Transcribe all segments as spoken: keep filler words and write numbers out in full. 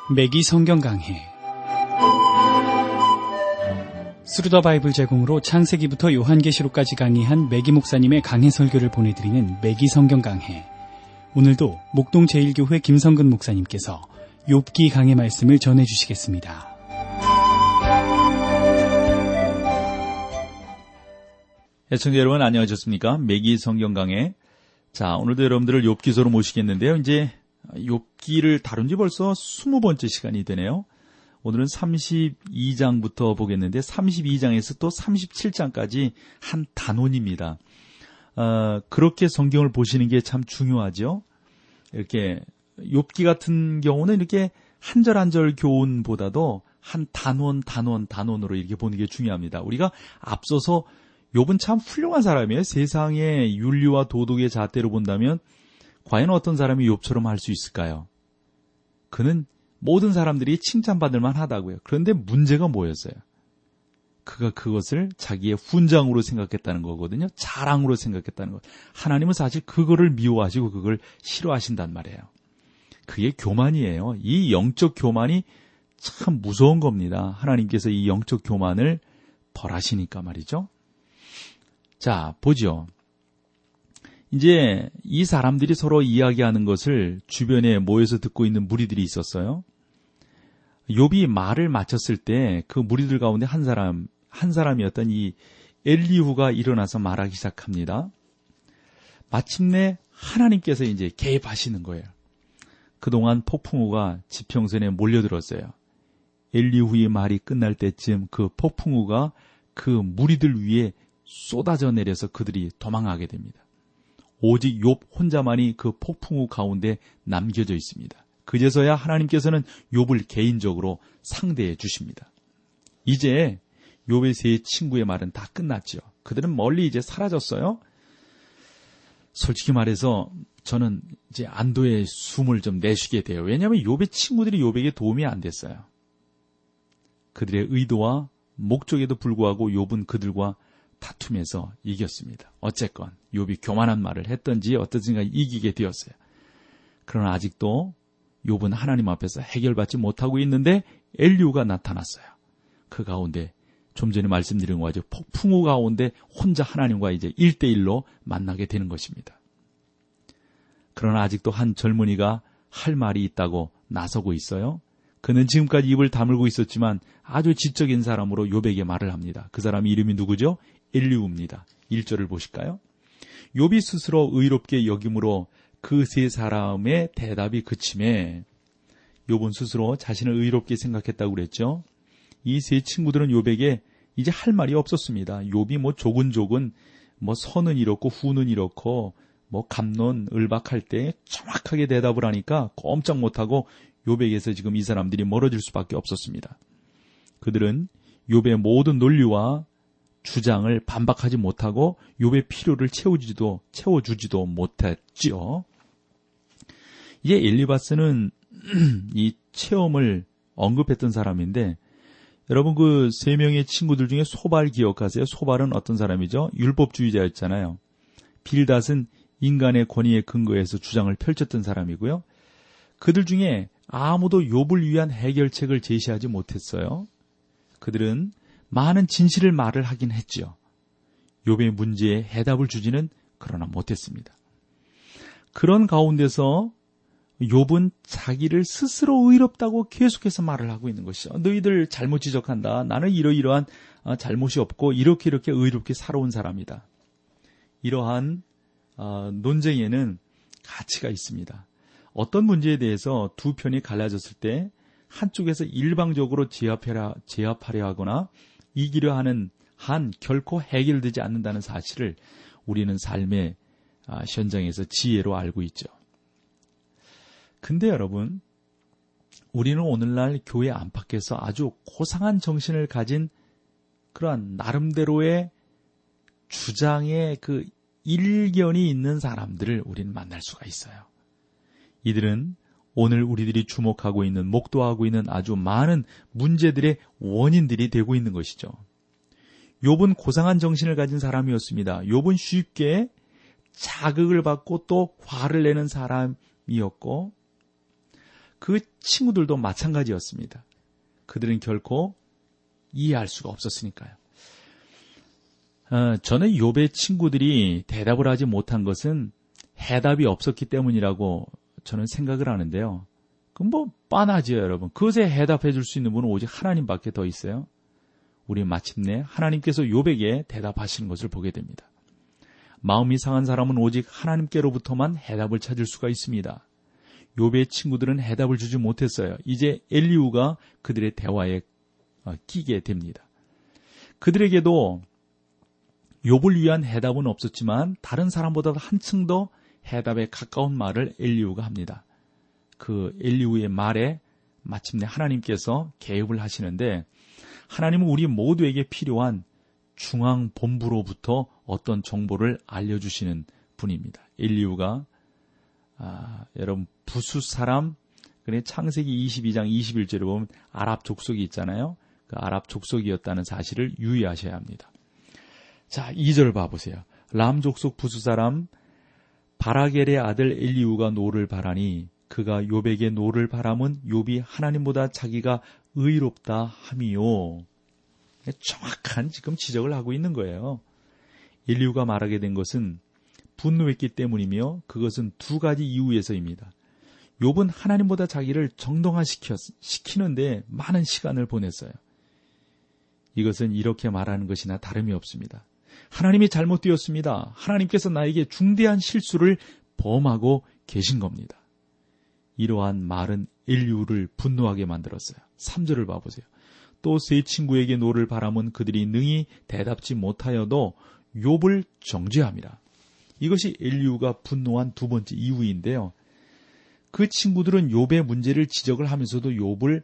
매기 성경 강해. 스루더 바이블 제공으로 창세기부터 요한계시록까지 강의한 매기 목사님의 강해 설교를 보내드리는 매기 성경 강해. 오늘도 목동 제일교회 김성근 목사님께서 욥기 강해 말씀을 전해주시겠습니다. 애청자 여러분 안녕하셨습니까? 매기 성경 강해. 자, 오늘도 여러분들을 욥기서로 모시겠는데요. 이제 욥기를 다룬 지 벌써 스무 번째 시간이 되네요. 오늘은 삼십이 장부터 보겠는데 삼십이 장에서 또 삼십칠 장까지 한 단원입니다. 어, 그렇게 성경을 보시는 게 참 중요하죠. 이렇게 욥기 같은 경우는 이렇게 한 절 한 절 교훈보다도 한 단원 단원 단원으로 이렇게 보는 게 중요합니다. 우리가 앞서서 욥은 참 훌륭한 사람이에요. 세상의 윤리와 도덕의 잣대로 본다면 과연 어떤 사람이 욥처럼 할 수 있을까요? 그는 모든 사람들이 칭찬받을 만하다고요. 그런데 문제가 뭐였어요? 그가 그것을 자기의 훈장으로 생각했다는 거거든요. 자랑으로 생각했다는 것. 하나님은 사실 그거를 미워하시고 그걸 싫어하신단 말이에요. 그게 교만이에요. 이 영적 교만이 참 무서운 겁니다. 하나님께서 이 영적 교만을 벌하시니까 말이죠. 자, 보죠. 이제 이 사람들이 서로 이야기하는 것을 주변에 모여서 듣고 있는 무리들이 있었어요. 욥이 말을 마쳤을 때 그 무리들 가운데 한 사람, 한 사람이었던 이 엘리후가 일어나서 말하기 시작합니다. 마침내 하나님께서 이제 개입하시는 거예요. 그동안 폭풍우가 지평선에 몰려들었어요. 엘리후의 말이 끝날 때쯤 그 폭풍우가 그 무리들 위에 쏟아져 내려서 그들이 도망하게 됩니다. 오직 욥 혼자만이 그 폭풍우 가운데 남겨져 있습니다. 그제서야 하나님께서는 욥을 개인적으로 상대해 주십니다. 이제 욥의 세 친구의 말은 다 끝났죠. 그들은 멀리 이제 사라졌어요. 솔직히 말해서 저는 이제 안도의 숨을 좀 내쉬게 돼요. 왜냐하면 욥의 친구들이 욥에게 도움이 안 됐어요. 그들의 의도와 목적에도 불구하고 욥은 그들과 다툼에서 이겼습니다. 어쨌건 욥이 교만한 말을 했던지 어떠든가 이기게 되었어요. 그러나 아직도 욥은 하나님 앞에서 해결받지 못하고 있는데 엘리후가 나타났어요. 그 가운데 좀 전에 말씀드린 것 같이 폭풍우 가운데 혼자 하나님과 이제 일 대일로 만나게 되는 것입니다. 그러나 아직도 한 젊은이가 할 말이 있다고 나서고 있어요. 그는 지금까지 입을 다물고 있었지만 아주 지적인 사람으로 욥에게 말을 합니다. 그 사람 이름이 누구죠? 엘리후입니다. 일 절을 보실까요? 욥이 스스로 의롭게 여김으로 그 세 사람의 대답이 그침에 욥은 스스로 자신을 의롭게 생각했다고 그랬죠. 이 세 친구들은 욥에게 이제 할 말이 없었습니다. 욥이 뭐 조근조근 뭐 선은 이렇고 후는 이렇고 뭐 갑론 을박할 때 정확하게 대답을 하니까 꼼짝 못하고 욥에게서 지금 이 사람들이 멀어질 수밖에 없었습니다. 그들은 욥의 모든 논리와 주장을 반박하지 못하고 욥의 필요를 채우지도 채워주지도 못했지요. 이제 엘리바스는 이 체험을 언급했던 사람인데 여러분 그 세 명의 친구들 중에 소발 기억하세요? 소발은 어떤 사람이죠? 율법주의자였잖아요. 빌닷은 인간의 권위에 근거해서 주장을 펼쳤던 사람이고요. 그들 중에 아무도 욥을 위한 해결책을 제시하지 못했어요. 그들은 많은 진실을 말을 하긴 했죠. 욥의 문제에 해답을 주지는 그러나 못했습니다. 그런 가운데서 욥은 자기를 스스로 의롭다고 계속해서 말을 하고 있는 것이죠. 너희들 잘못 지적한다. 나는 이러이러한 잘못이 없고 이렇게 이렇게 의롭게 살아온 사람이다. 이러한 논쟁에는 가치가 있습니다. 어떤 문제에 대해서 두 편이 갈라졌을 때 한쪽에서 일방적으로 제압하려, 제압하려 하거나 이기려 하는 한 결코 해결되지 않는다는 사실을 우리는 삶의 현장에서 지혜로 알고 있죠. 근데 여러분, 우리는 오늘날 교회 안팎에서 아주 고상한 정신을 가진 그러한 나름대로의 주장의 그 일견이 있는 사람들을 우리는 만날 수가 있어요. 이들은 오늘 우리들이 주목하고 있는, 목도하고 있는 아주 많은 문제들의 원인들이 되고 있는 것이죠. 욥은 고상한 정신을 가진 사람이었습니다. 욥은 쉽게 자극을 받고 또 화를 내는 사람이었고 그 친구들도 마찬가지였습니다. 그들은 결코 이해할 수가 없었으니까요. 어, 저는 욥의 친구들이 대답을 하지 못한 것은 해답이 없었기 때문이라고 저는 생각을 하는데요. 그럼 뭐 뻔하지요, 여러분. 그것에 해답해 줄 수 있는 분은 오직 하나님밖에 더 있어요. 우리 마침내 하나님께서 욥에게 대답하시는 것을 보게 됩니다. 마음이 상한 사람은 오직 하나님께로부터만 해답을 찾을 수가 있습니다. 욥의 친구들은 해답을 주지 못했어요. 이제 엘리후가 그들의 대화에 끼게 됩니다. 그들에게도 욥을 위한 해답은 없었지만 다른 사람보다 한층 더 해답에 가까운 말을 엘리후가 합니다. 그 엘리후의 말에 마침내 하나님께서 개입을 하시는데, 하나님은 우리 모두에게 필요한 중앙본부로부터 어떤 정보를 알려주시는 분입니다. 엘리후가 아, 여러분 부수 사람, 그래 창세기 이십이 장 이십일 절에 보면 아랍 족속이 있잖아요. 그 아랍 족속이었다는 사실을 유의하셔야 합니다. 자, 이 절 봐보세요. 람 족속 부수 사람 바라겔의 아들 엘리후가 노를 바라니 그가 욥에게 노를 바람은 욥이 하나님보다 자기가 의롭다 함이요. 정확한 지금 지적을 하고 있는 거예요. 엘리후가 말하게 된 것은 분노했기 때문이며 그것은 두 가지 이유에서입니다. 욥은 하나님보다 자기를 정당화시키는데 많은 시간을 보냈어요. 이것은 이렇게 말하는 것이나 다름이 없습니다. 하나님이 잘못되었습니다. 하나님께서 나에게 중대한 실수를 범하고 계신 겁니다. 이러한 말은 엘리후를 분노하게 만들었어요. 삼 절을 봐보세요. 또 세 친구에게 노를 바람은 그들이 능히 대답지 못하여도 욥을 정죄함이라. 이것이 엘리후가 분노한 두 번째 이유인데요. 그 친구들은 욥의 문제를 지적을 하면서도 욥을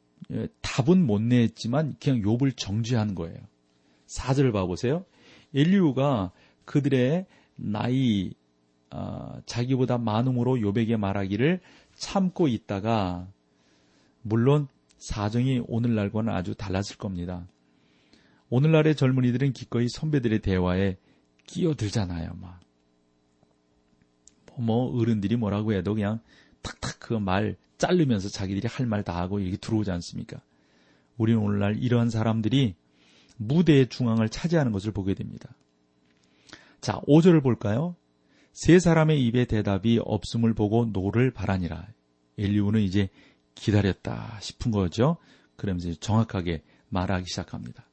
답은 못 냈지만 그냥 욥을 정죄한 거예요. 사 절을 봐보세요. 엘리후가 그들의 나이 어, 자기보다 많음으로 욥에게 말하기를 참고 있다가, 물론 사정이 오늘날과는 아주 달랐을 겁니다. 오늘날의 젊은이들은 기꺼이 선배들의 대화에 끼어들잖아요. 막. 뭐 어른들이 뭐라고 해도 그냥 탁탁 그 말 자르면서 자기들이 할 말 다 하고 이렇게 들어오지 않습니까? 우리는 오늘날 이러한 사람들이 무대의 중앙을 차지하는 것을 보게 됩니다. 자, 오 절을 볼까요? 세 사람의 입에 대답이 없음을 보고 노를 바라니라. 엘리후는 이제 기다렸다 싶은 거죠. 그러면서 정확하게 말하기 시작합니다.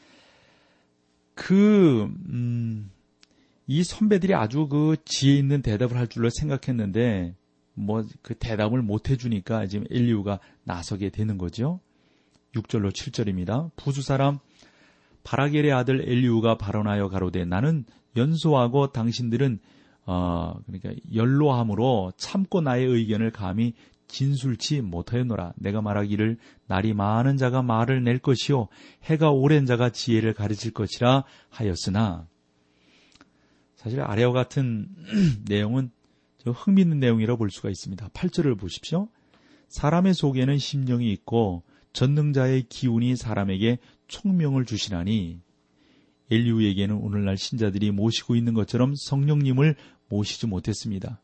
그, 음, 이 선배들이 아주 그 지혜 있는 대답을 할 줄로 생각했는데, 뭐 그 대답을 못 해주니까 지금 엘리후가 나서게 되는 거죠. 육 절로 칠 절입니다. 부수 사람 바라겔의 아들 엘리후가 발언하여 가로되 나는 연소하고 당신들은 어 그러니까 연로함으로 참고 나의 의견을 감히 진술치 못하였노라. 내가 말하기를 날이 많은 자가 말을 낼 것이요 해가 오랜 자가 지혜를 가르칠 것이라 하였으나, 사실 아래와 같은 내용은 흥미있는 내용이라고 볼 수가 있습니다. 팔 절을 보십시오. 사람의 속에는 심령이 있고 전능자의 기운이 사람에게 총명을 주시나니, 엘리후에게는 오늘날 신자들이 모시고 있는 것처럼 성령님을 모시지 못했습니다.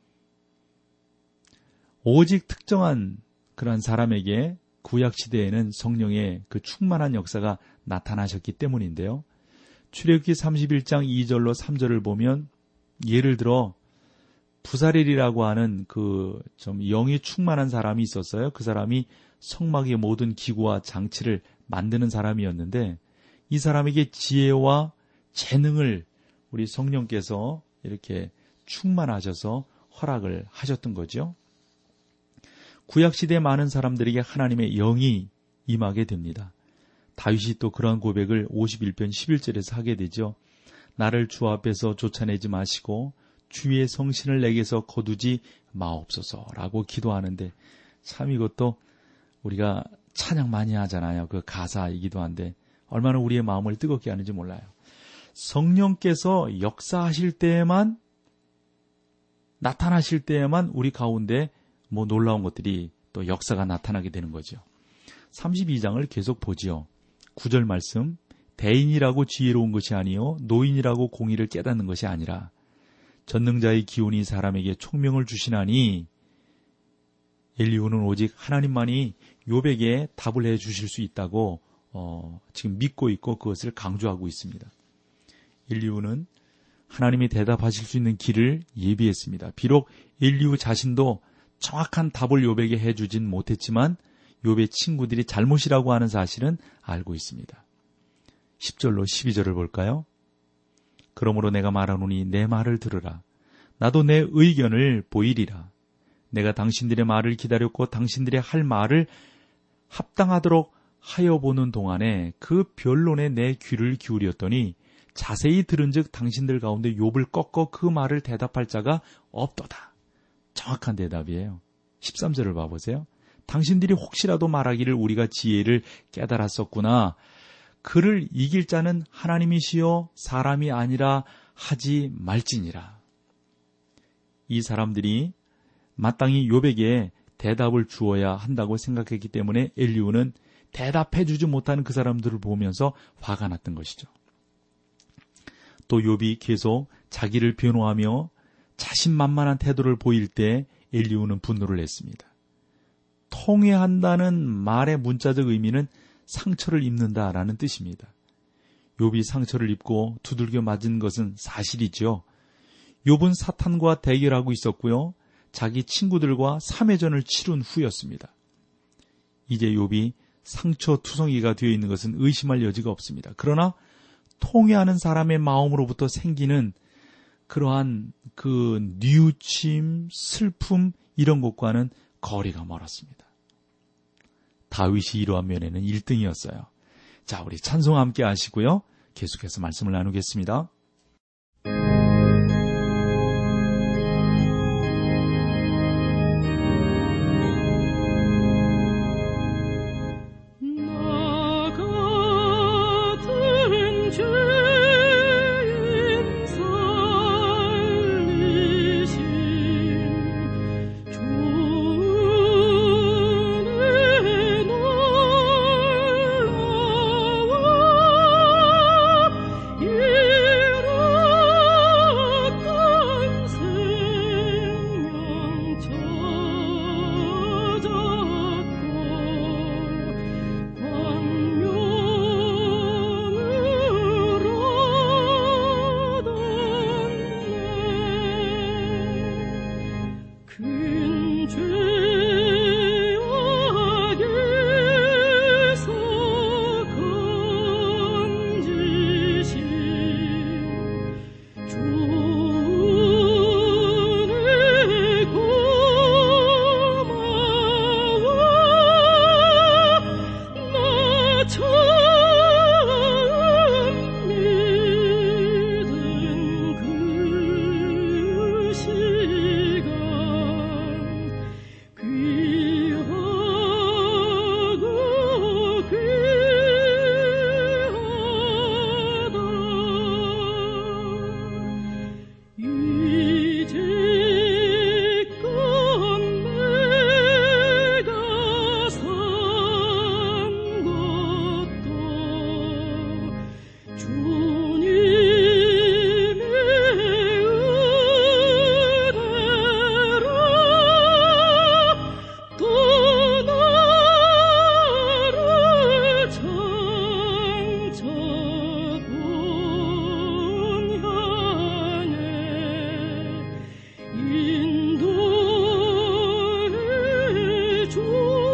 오직 특정한 그러한 사람에게 구약시대에는 성령의 그 충만한 역사가 나타나셨기 때문인데요. 출애굽기 삼십일 장 이 절로 삼 절을 보면, 예를 들어 부사렐이라고 하는 그 좀 영이 충만한 사람이 있었어요. 그 사람이 성막의 모든 기구와 장치를 만드는 사람이었는데, 이 사람에게 지혜와 재능을 우리 성령께서 이렇게 충만하셔서 허락을 하셨던 거죠. 구약시대 많은 사람들에게 하나님의 영이 임하게 됩니다. 다윗이 또 그러한 고백을 오십일 편 십일 절에서 하게 되죠. 나를 주 앞에서 쫓아내지 마시고 주의 성신을 내게서 거두지 마옵소서라고 기도하는데, 참 이것도 우리가 찬양 많이 하잖아요. 그 가사이기도 한데 얼마나 우리의 마음을 뜨겁게 하는지 몰라요. 성령께서 역사하실 때에만, 나타나실 때에만 우리 가운데 뭐 놀라운 것들이 또 역사가 나타나게 되는 거죠. 삼십이 장을 계속 보지요. 구 절 말씀, 대인이라고 지혜로운 것이 아니요 노인이라고 공의를 깨닫는 것이 아니라 전능자의 기운이 사람에게 총명을 주시나니, 엘리후는 오직 하나님만이 욥에게 답을 해 주실 수 있다고 어, 지금 믿고 있고 그것을 강조하고 있습니다. 엘리후는 하나님이 대답하실 수 있는 길을 예비했습니다. 비록 엘리후 자신도 정확한 답을 욥에게 해주진 못했지만 욥의 친구들이 잘못이라고 하는 사실은 알고 있습니다. 십 절로 십이 절을 볼까요? 그러므로 내가 말하노니 내 말을 들으라. 나도 내 의견을 보이리라. 내가 당신들의 말을 기다렸고 당신들의 할 말을 합당하도록 하여 보는 동안에 그 변론에 내 귀를 기울였더니 자세히 들은즉 당신들 가운데 욥을 꺾어 그 말을 대답할 자가 없도다. 정확한 대답이에요. 십삼 절을 봐보세요. 당신들이 혹시라도 말하기를 우리가 지혜를 깨달았었구나. 그를 이길 자는 하나님이시여 사람이 아니라 하지 말지니라. 이 사람들이 마땅히 욥에게 대답을 주어야 한다고 생각했기 때문에 엘리후는 대답해 주지 못하는 그 사람들을 보면서 화가 났던 것이죠. 또 욥이 계속 자기를 변호하며 자신만만한 태도를 보일 때 엘리후는 분노를 냈습니다. 통회한다는 말의 문자적 의미는 상처를 입는다라는 뜻입니다. 욥이 상처를 입고 두들겨 맞은 것은 사실이죠. 욥은 사탄과 대결하고 있었고요. 자기 친구들과 삼회전을 치룬 후였습니다. 이제 욥이 상처투성이가 되어 있는 것은 의심할 여지가 없습니다. 그러나 통회하는 사람의 마음으로부터 생기는 그러한 그 뉘우침, 슬픔 이런 것과는 거리가 멀었습니다. 다윗이 이러한 면에는 일 등이었어요. 자, 우리 찬송 함께 하시고요. 계속해서 말씀을 나누겠습니다.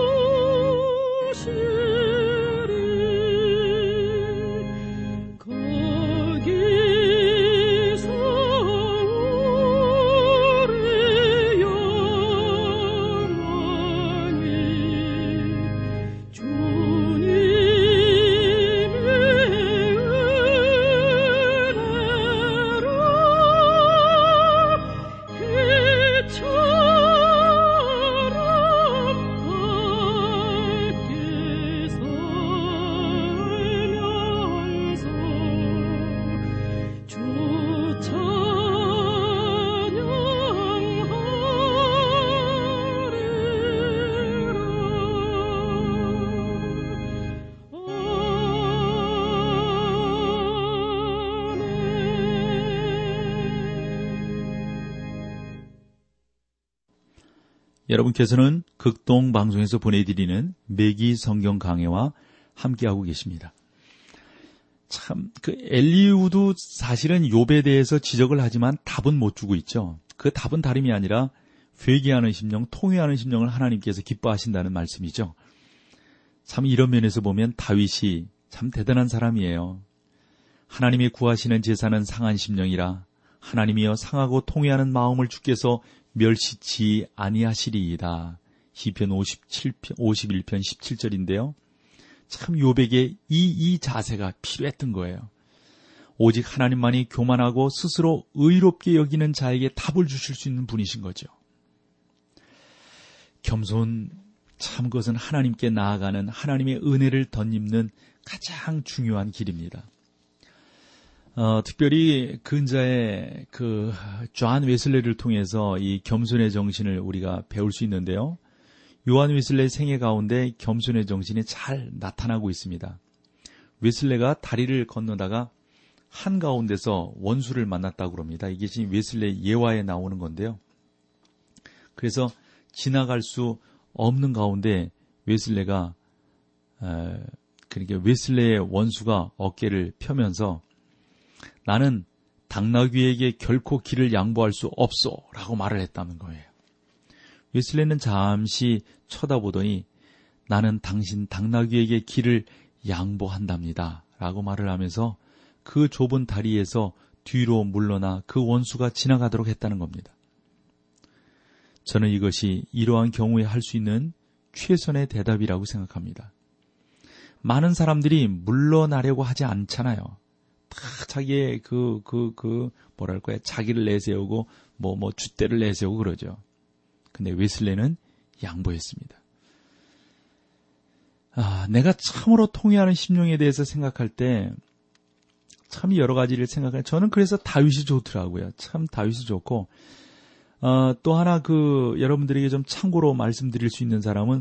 그 여러분께서는 극동 방송에서 보내드리는 매기 성경 강해와 함께하고 계십니다. 참, 그 엘리후도 사실은 욥에 대해서 지적을 하지만 답은 못 주고 있죠. 그 답은 다름이 아니라 회개하는 심령, 통회하는 심령을 하나님께서 기뻐하신다는 말씀이죠. 참 이런 면에서 보면 다윗이 참 대단한 사람이에요. 하나님이 구하시는 제사는 상한 심령이라 하나님이여 상하고 통회하는 마음을 주께서 멸시치 아니하시리이다. 시편 오십칠 편, 오십일 편 십칠 절인데요. 참 욥에게 이, 이 자세가 필요했던 거예요. 오직 하나님만이 교만하고 스스로 의롭게 여기는 자에게 답을 주실 수 있는 분이신 거죠. 겸손, 참 그것은 하나님께 나아가는 하나님의 은혜를 덧입는 가장 중요한 길입니다. 어, 특별히 근자의 그 존 웨슬레를 통해서 이 겸손의 정신을 우리가 배울 수 있는데요. 요한 웨슬레의 생애 가운데 겸손의 정신이 잘 나타나고 있습니다. 웨슬레가 다리를 건너다가 한가운데서 원수를 만났다고 합니다. 이게 지금 웨슬레 예화에 나오는 건데요. 그래서 지나갈 수 없는 가운데 웨슬레가 에, 그러니까 웨슬레의 원수가 어깨를 펴면서 나는 당나귀에게 결코 길을 양보할 수 없어 라고 말을 했다는 거예요. 웨슬레는 잠시 쳐다보더니 나는 당신 당나귀에게 길을 양보한답니다 라고 말을 하면서 그 좁은 다리에서 뒤로 물러나 그 원수가 지나가도록 했다는 겁니다. 저는 이것이 이러한 경우에 할 수 있는 최선의 대답이라고 생각합니다. 많은 사람들이 물러나려고 하지 않잖아요. 다 자기의 그, 그, 그, 뭐랄까요. 자기를 내세우고, 뭐, 뭐, 줏대를 내세우고 그러죠. 근데 웨슬레는 양보했습니다. 아, 내가 참으로 통회하는 심령에 대해서 생각할 때, 참 여러 가지를 생각해요. 저는 그래서 다윗이 좋더라고요. 참 다윗이 좋고, 어, 또 하나 그, 여러분들에게 좀 참고로 말씀드릴 수 있는 사람은,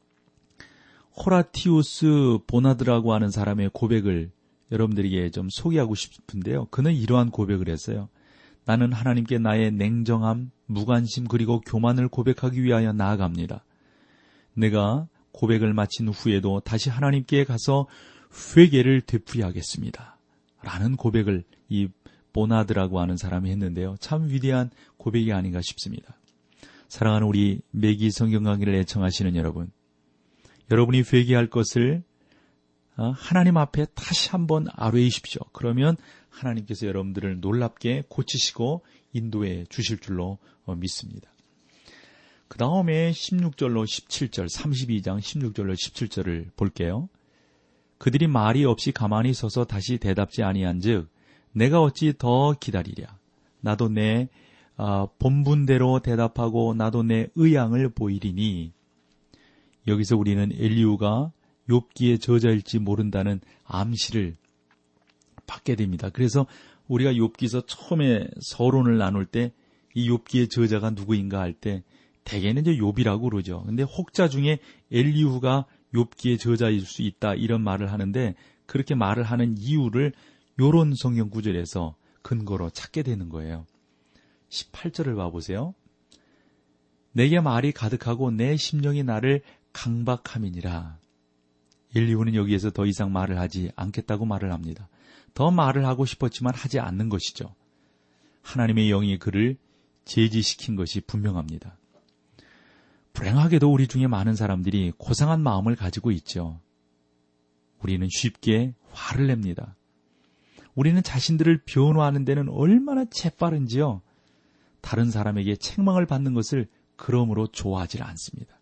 호라티우스 보나드라고 하는 사람의 고백을 여러분들에게 좀 소개하고 싶은데요. 그는 이러한 고백을 했어요. 나는 하나님께 나의 냉정함, 무관심 그리고 교만을 고백하기 위하여 나아갑니다. 내가 고백을 마친 후에도 다시 하나님께 가서 회개를 되풀이하겠습니다. 라는 고백을 이 보나드라고 하는 사람이 했는데요. 참 위대한 고백이 아닌가 싶습니다. 사랑하는 우리 매기 성경 강의를 애청하시는 여러분, 여러분이 회개할 것을 하나님 앞에 다시 한번 아뢰이십시오. 그러면 하나님께서 여러분들을 놀랍게 고치시고 인도해 주실 줄로 믿습니다. 그 다음에 십육 절로 십칠 절, 삼십이 장 십육 절로 십칠 절을 볼게요. 그들이 말이 없이 가만히 서서 다시 대답지 아니한 즉 내가 어찌 더 기다리랴. 나도 내 본분대로 대답하고 나도 내 의향을 보이리니. 여기서 우리는 엘리후가 욥기의 저자일지 모른다는 암시를 받게 됩니다. 그래서 우리가 욥기서 처음에 서론을 나눌 때 이 욥기의 저자가 누구인가 할 때 대개는 이제 욥이라고 그러죠. 근데 혹자 중에 엘리후가 욥기의 저자일 수 있다 이런 말을 하는데 그렇게 말을 하는 이유를 요런 성경 구절에서 근거로 찾게 되는 거예요. 십팔 절을 봐보세요. 내게 말이 가득하고 내 심령이 나를 강박함이니라. 엘리후는 여기에서 더 이상 말을 하지 않겠다고 말을 합니다. 더 말을 하고 싶었지만 하지 않는 것이죠. 하나님의 영이 그를 제지시킨 것이 분명합니다. 불행하게도 우리 중에 많은 사람들이 고상한 마음을 가지고 있죠. 우리는 쉽게 화를 냅니다. 우리는 자신들을 변호하는 데는 얼마나 재빠른지요. 다른 사람에게 책망을 받는 것을 그러므로 좋아하지 않습니다.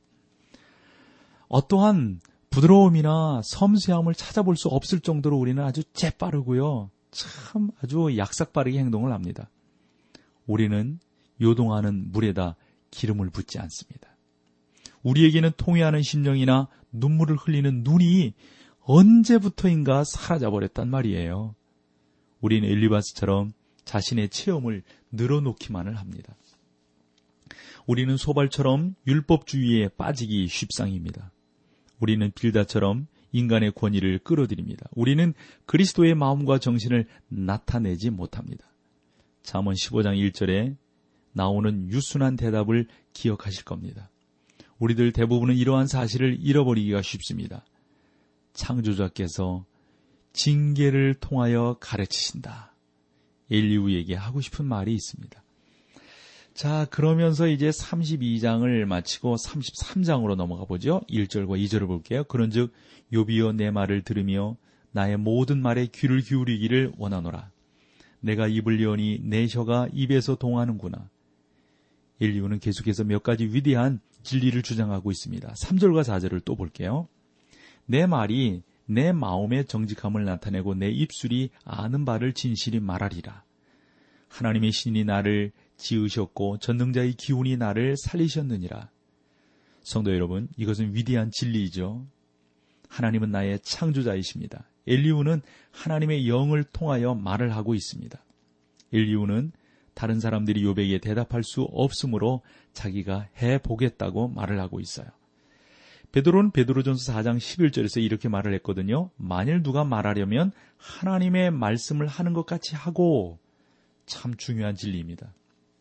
어떠한 부드러움이나 섬세함을 찾아볼 수 없을 정도로 우리는 아주 재빠르고요. 참 아주 약삭빠르게 행동을 합니다. 우리는 요동하는 물에다 기름을 붓지 않습니다. 우리에게는 통회하는 심령이나 눈물을 흘리는 눈이 언제부터인가 사라져버렸단 말이에요. 우리는 엘리바스처럼 자신의 체험을 늘어놓기만을 합니다. 우리는 소발처럼 율법주의에 빠지기 쉽상입니다. 우리는 빌다처럼 인간의 권위를 끌어들입니다. 우리는 그리스도의 마음과 정신을 나타내지 못합니다. 잠언 십오 장 일 절에 나오는 유순한 대답을 기억하실 겁니다. 우리들 대부분은 이러한 사실을 잃어버리기가 쉽습니다. 창조자께서 징계를 통하여 가르치신다. 엘리후에게 하고 싶은 말이 있습니다. 자, 그러면서 이제 삼십이 장을 마치고 삼십삼 장으로 넘어가 보죠. 일 절과 이 절을 볼게요. 그런즉 욥이여 내 말을 들으며 나의 모든 말에 귀를 기울이기를 원하노라. 내가 입을 여니 내 혀가 입에서 동하는구나. 엘리후는 계속해서 몇 가지 위대한 진리를 주장하고 있습니다. 삼 절과 사 절을 또 볼게요. 내 말이 내 마음의 정직함을 나타내고 내 입술이 아는 바를 진실히 말하리라. 하나님의 신이 나를 지으셨고 전능자의 기운이 나를 살리셨느니라. 성도 여러분, 이것은 위대한 진리이죠. 하나님은 나의 창조자이십니다. 엘리후는 하나님의 영을 통하여 말을 하고 있습니다. 엘리후는 다른 사람들이 욥에게 대답할 수 없으므로 자기가 해보겠다고 말을 하고 있어요. 베드로는 베드로전서 사 장 십일 절에서 이렇게 말을 했거든요. 만일 누가 말하려면 하나님의 말씀을 하는 것 같이 하고, 참 중요한 진리입니다.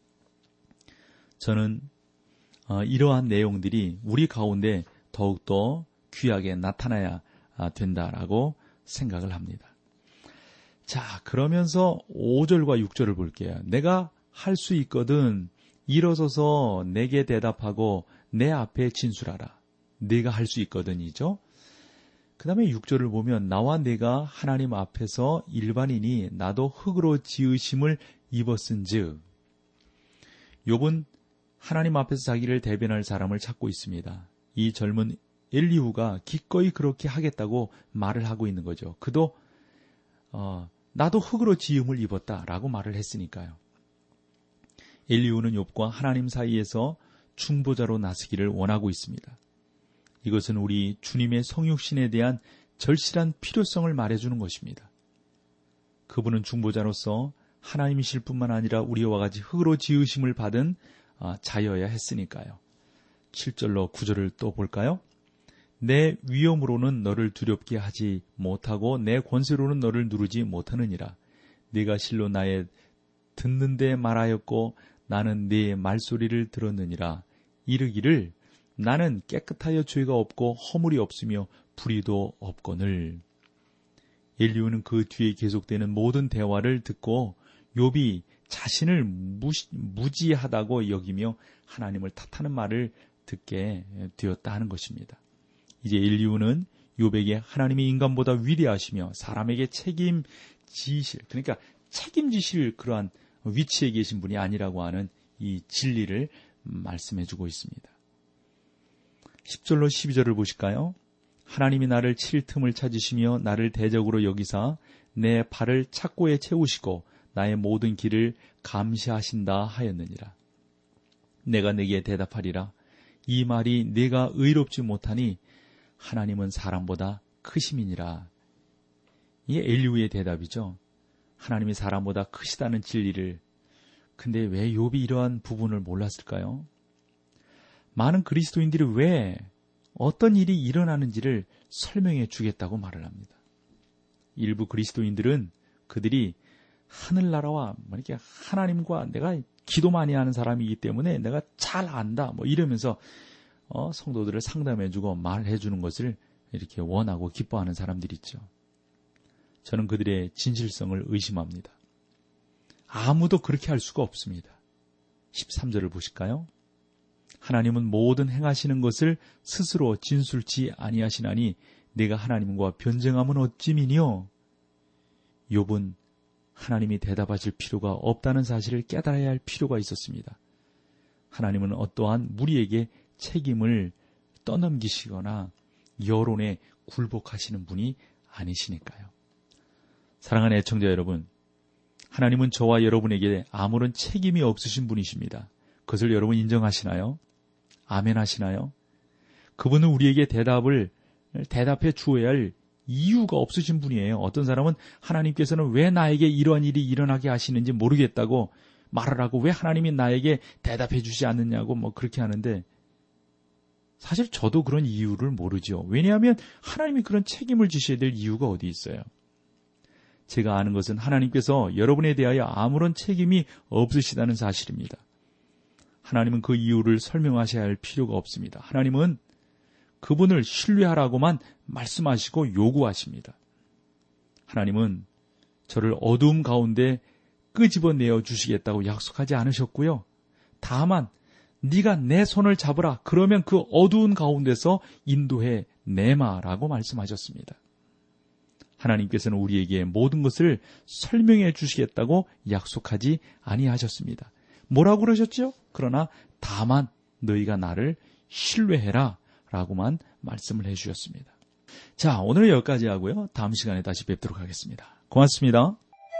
저는 이러한 내용들이 우리 가운데 더욱더 귀하게 나타나야 된다라고 생각을 합니다. 자, 그러면서 오 절과 육 절을 볼게요. 내가 할 수 있거든 일어서서 내게 대답하고 내 앞에 진술하라. 내가 할 수 있거든이죠. 그 다음에 육 절을 보면 나와 내가 하나님 앞에서 일반인이 나도 흙으로 지으심을 입었은즉. 욥은 하나님 앞에서 자기를 대변할 사람을 찾고 있습니다. 이 젊은 엘리후가 기꺼이 그렇게 하겠다고 말을 하고 있는 거죠. 그도 어, 나도 흙으로 지음을 입었다라고 말을 했으니까요. 엘리후는 욥과 하나님 사이에서 중보자로 나서기를 원하고 있습니다. 이것은 우리 주님의 성육신에 대한 절실한 필요성을 말해주는 것입니다. 그분은 중보자로서 하나님이실 뿐만 아니라 우리와 같이 흙으로 지으심을 받은 자여야 했으니까요. 칠 절로 구 절을 또 볼까요? 내 위엄으로는 너를 두렵게 하지 못하고 내 권세로는 너를 누르지 못하느니라. 네가 실로 나의 듣는데 말하였고 나는 네 말소리를 들었느니라. 이르기를 나는 깨끗하여 죄가 없고 허물이 없으며 불의도 없거늘. 엘리후는 그 뒤에 계속되는 모든 대화를 듣고 욥이 자신을 무시, 무지하다고 여기며 하나님을 탓하는 말을 듣게 되었다 하는 것입니다. 이제 엘리후는 욥에게 하나님이 인간보다 위대하시며 사람에게 책임지실, 그러니까 책임지실 그러한 위치에 계신 분이 아니라고 하는 이 진리를 말씀해주고 있습니다. 십 절로 십이 절을 보실까요? 하나님이 나를 칠 틈을 찾으시며 나를 대적으로 여기사 내 발을 착고에 채우시고 나의 모든 길을 감시하신다 하였느니라. 내가 네게 대답하리라. 이 말이 네가 의롭지 못하니 하나님은 사람보다 크심이니라. 이게 엘리후의 대답이죠. 하나님이 사람보다 크시다는 진리를. 근데 왜 욥이 이러한 부분을 몰랐을까요? 많은 그리스도인들이 왜 어떤 일이 일어나는지를 설명해 주겠다고 말을 합니다. 일부 그리스도인들은 그들이 하늘나라와 이렇게 하나님과 내가 기도 많이 하는 사람이기 때문에 내가 잘 안다 뭐 이러면서 어, 성도들을 상담해주고 말해주는 것을 이렇게 원하고 기뻐하는 사람들이 있죠. 저는 그들의 진실성을 의심합니다. 아무도 그렇게 할 수가 없습니다. 십삼 절을 보실까요? 하나님은 모든 행하시는 것을 스스로 진술치 아니하시나니 내가 하나님과 변정함은 어찌미뇨? 욥은 하나님이 대답하실 필요가 없다는 사실을 깨달아야 할 필요가 있었습니다. 하나님은 어떠한 무리에게 책임을 떠넘기시거나 여론에 굴복하시는 분이 아니시니까요. 사랑하는 애청자 여러분, 하나님은 저와 여러분에게 아무런 책임이 없으신 분이십니다. 그것을 여러분 인정하시나요? 아멘 하시나요? 그분은 우리에게 대답을 대답해 주어야 할 이유가 없으신 분이에요. 어떤 사람은 하나님께서는 왜 나에게 이러한 일이 일어나게 하시는지 모르겠다고 말을 하고 왜 하나님이 나에게 대답해 주지 않느냐고 뭐 그렇게 하는데 사실 저도 그런 이유를 모르죠. 왜냐하면 하나님이 그런 책임을 지셔야 될 이유가 어디 있어요. 제가 아는 것은 하나님께서 여러분에 대하여 아무런 책임이 없으시다는 사실입니다. 하나님은 그 이유를 설명하셔야 할 필요가 없습니다. 하나님은 그분을 신뢰하라고만 말씀하시고 요구하십니다. 하나님은 저를 어두움 가운데 끄집어내어 주시겠다고 약속하지 않으셨고요. 다만 네가 내 손을 잡으라. 그러면 그 어두운 가운데서 인도해 내마라고 말씀하셨습니다. 하나님께서는 우리에게 모든 것을 설명해 주시겠다고 약속하지 아니하셨습니다. 뭐라고 그러셨죠? 그러나 다만 너희가 나를 신뢰해라 라고만 말씀을 해 주셨습니다. 자, 오늘은 여기까지 하고요. 다음 시간에 다시 뵙도록 하겠습니다. 고맙습니다.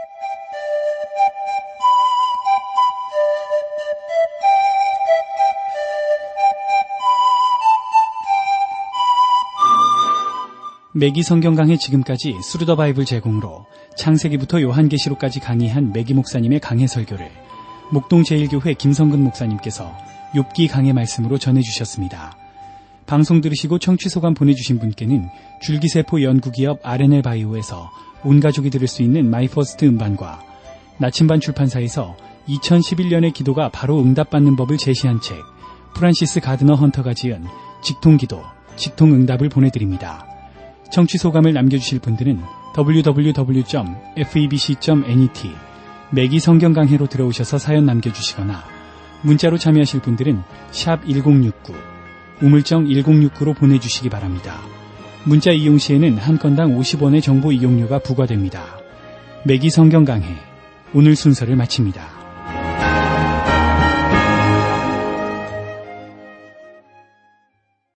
매기 성경 강해 지금까지 스루더 바이블 제공으로 창세기부터 요한계시록까지 강의한 매기 목사님의 강해 설교를 목동 제일교회 김성근 목사님께서 욥기 강해 말씀으로 전해주셨습니다. 방송 들으시고 청취 소감 보내주신 분께는 줄기세포 연구기업 알엔엘 바이오에서 온 가족이 들을 수 있는 마이퍼스트 음반과 나침반 출판사에서 이천십일 년의 기도가 바로 응답받는 법을 제시한 책 프란시스 가드너 헌터가 지은 직통기도, 직통응답을 보내드립니다. 청취 소감을 남겨주실 분들은 더블유 더블유 더블유 점 에프이비씨 점 넷 매기 성경 강해로 들어오셔서 사연 남겨주시거나 문자로 참여하실 분들은 샵 일공육구, 우물정 일공육구로 보내주시기 바랍니다. 문자 이용 시에는 한 건당 오십 원의 정보 이용료가 부과됩니다. 매기 성경 강해, 오늘 순서를 마칩니다.